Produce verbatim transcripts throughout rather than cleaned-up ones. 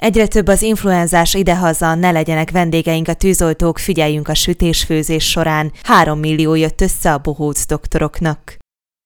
Egyre több az influenzás idehaza, ne legyenek vendégeink a tűzoltók, figyeljünk a sütés-főzés során. Három millió jött össze a bohóc doktoroknak.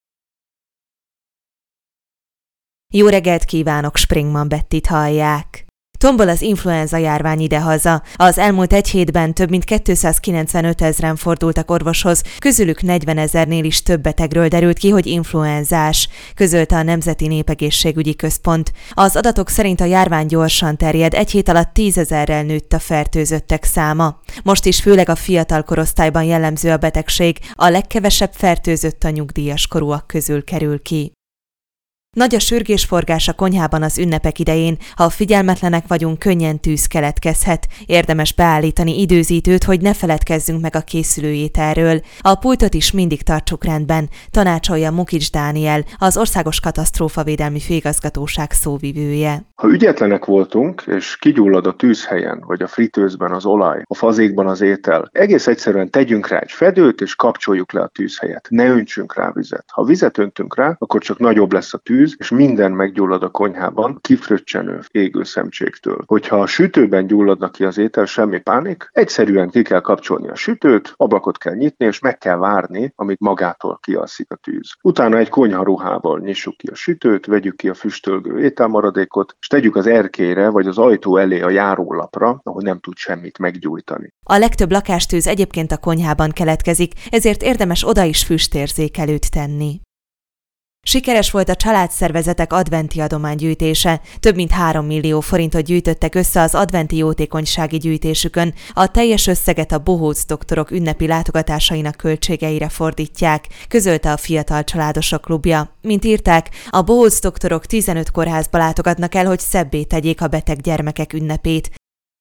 Jó reggelt kívánok, Springman Bettit hallják! Tombol az influenza járvány idehaza. Az elmúlt egy hétben több mint kétszázkilencvenöt ezren fordultak orvoshoz, közülük negyvenezernél is több betegről derült ki, hogy influenzás, közölte a Nemzeti Népegészségügyi Központ. Az adatok szerint a járvány gyorsan terjed, egy hét alatt tízezerrel nőtt a fertőzöttek száma. Most is főleg a fiatal korosztályban jellemző a betegség, a legkevesebb fertőzött a nyugdíjas korúak közül kerül ki. Nagy a sürgésforgás a konyhában az ünnepek idején, ha figyelmetlenek vagyunk, könnyen tűz keletkezhet. Érdemes beállítani időzítőt, hogy ne feledkezzünk meg a készülőételről. A pultot is mindig tartsuk rendben, tanácsolja Mukics Dániel, az Országos Katasztrófavédelmi Főigazgatóság szóvivője. Ha ügyetlenek voltunk, és kigyullad a tűzhelyen, vagy a fritőzben az olaj, a fazékban az étel, egész egyszerűen tegyünk rá egy fedőt, és kapcsoljuk le a tűzhelyet. Ne öntsünk rá vizet. Ha vizet öntünk rá, akkor csak nagyobb lesz a tűz, és minden meggyullad a konyhában, kifröccsenő égő szemcségtől. Hogyha a sütőben gyulladna ki az étel, semmi pánik, egyszerűen ki kell kapcsolni a sütőt, ablakot kell nyitni, és meg kell várni, amíg magától kialszik a tűz. Utána egy konyharuhával nyissuk ki a sütőt, vegyük ki a füstölgő ételmaradékot, és tegyük az erkélyre, vagy az ajtó elé a járólapra, ahol nem tud semmit meggyújtani. A legtöbb lakástűz egyébként a konyhában keletkezik, ezért érdemes oda is füstérzékelőt tenni. Sikeres volt a családszervezetek adventi adománygyűjtése. Több mint három millió forintot gyűjtöttek össze az adventi jótékonysági gyűjtésükön. A teljes összeget a bohóc doktorok ünnepi látogatásainak költségeire fordítják, közölte a Fiatal Családosok Klubja. Mint írták, a bohóc doktorok tizenöt kórházba látogatnak el, hogy szebbé tegyék a beteg gyermekek ünnepét.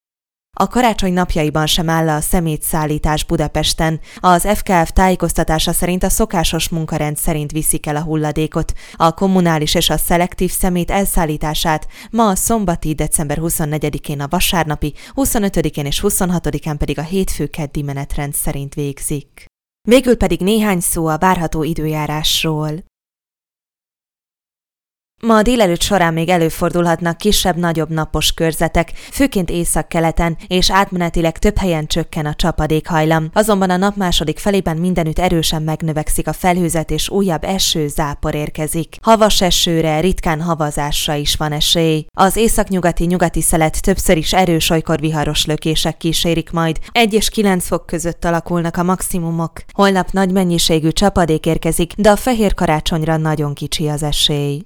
A karácsony napjaiban sem áll le a szemétszállítás Budapesten. Az ef ká ef tájékoztatása szerint a szokásos munkarend szerint viszik el a hulladékot. A kommunális és a szelektív szemét elszállítását ma a szombati, december huszonnegyedikén a vasárnapi, huszonötödikén és huszonhatodikán pedig a hétfő-keddi menetrend szerint végzik. Végül pedig néhány szó a várható időjárásról. Ma a délelőtt során még előfordulhatnak kisebb-nagyobb napos körzetek, főként északkeleten, és átmenetileg több helyen csökken a csapadékhajlam. Azonban a nap második felében mindenütt erősen megnövekszik a felhőzet, és újabb eső, zápor érkezik. Havas esőre, ritkán havazásra is van esély. Az északnyugati nyugati szelet többször is erős, olykor viharos lökések kísérik majd. egy és kilenc fok között alakulnak a maximumok. Holnap nagy mennyiségű csapadék érkezik, de a fehér karácsonyra nagyon kicsi az esély.